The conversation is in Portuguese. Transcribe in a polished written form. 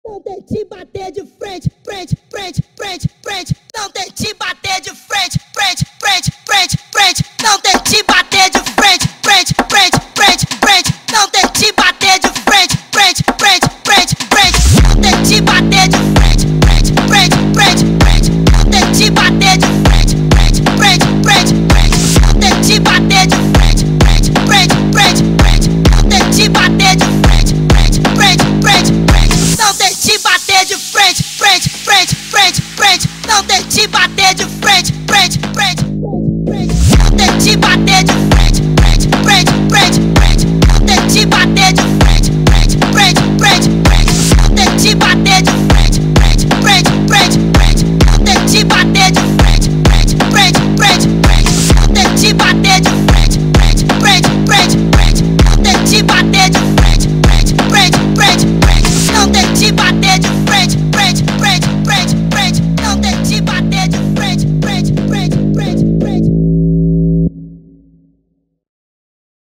Não tente bater de frente, frente, frente, frente, frente. Não tente bater de frente, frente, frente, frente, frente. Não tente